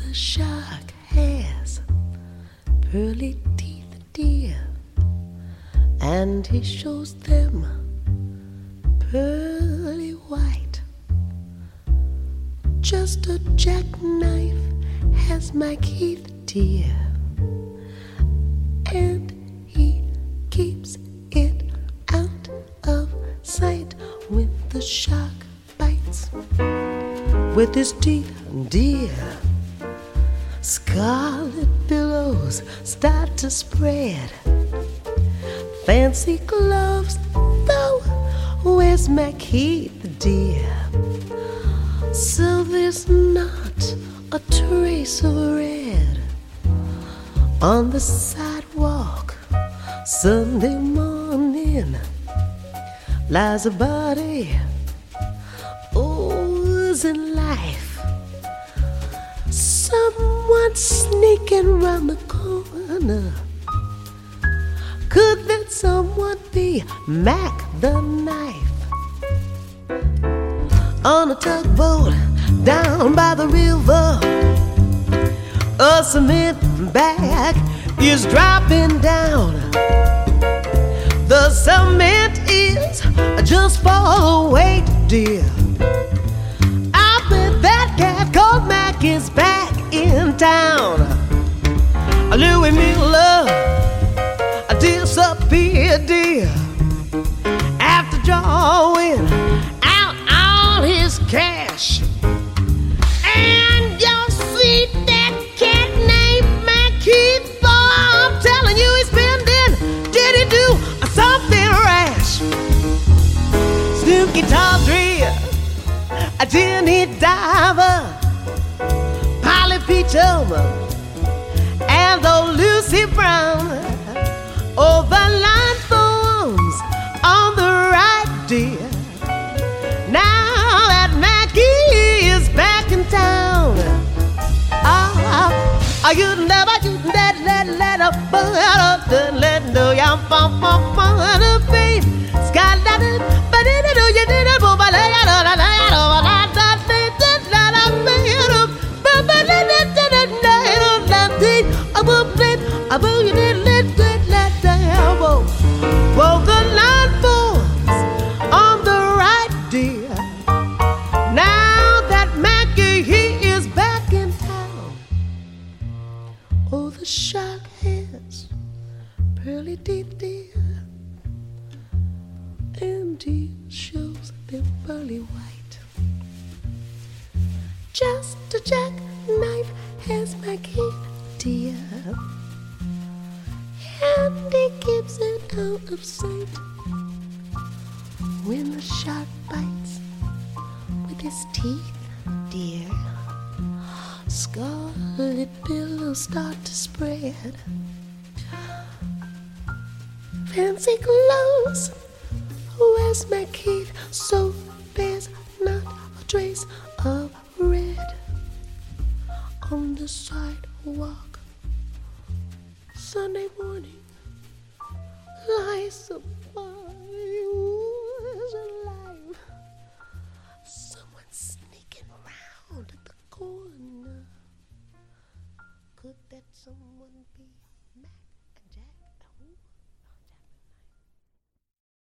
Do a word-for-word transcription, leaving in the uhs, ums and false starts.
the shark has pearly teeth, dear, and he shows them pearly white. Just a jackknife has my Keith, dear, and he keeps it out of sight when the shark bites with his teeth, dear. Scarlet billows start to spread. Fancy gloves, though, where's my Keith, dear? So there's not a trace of red on the sidewalk. Sunday morning lies a body oozing life. Someone sneaking round the corner. Could that someone be Mac the Knife? On a tugboat down by the river, a cement bag is dropping down. The cement is just for weight, dear. I bet that cat called Mac is back in town. Louis Miller disappeared, dear, after drawing out all his cash. And you'll see that cat named Mac Keith, I'm telling you, he's spending. Did he do something rash? Snooky Tawdry, a tinny diver, Polly Peachum, and old Lucy Brown. Oh, the line forms on the right, dear. Now that Mackie is back in town. Ah, ah, you never, you let, let, let up, but let no young fun, fun, fun, the pain. Sky, but it do you did it, but I lay out, I lay out, I lay out, I lay out, but but let it, let it, let it, let it, I will play, I will, you did let it. Well, the line forms on the right, dear. Now that Mackie, he is back in town. Oh, the shark has pearly teeth, dear, and he shows them pearly white. Just a jackknife has my Keith, dear, and he keeps it out of sight when the shark bites with his teeth, dear. Scarlet billows start to spread. Fancy clothes, where's my Keith? So there's not a trace of red on the sidewalk. Sunday morning lies a body who's alive. Someone sneaking around at the corner. Could that someone be Mac?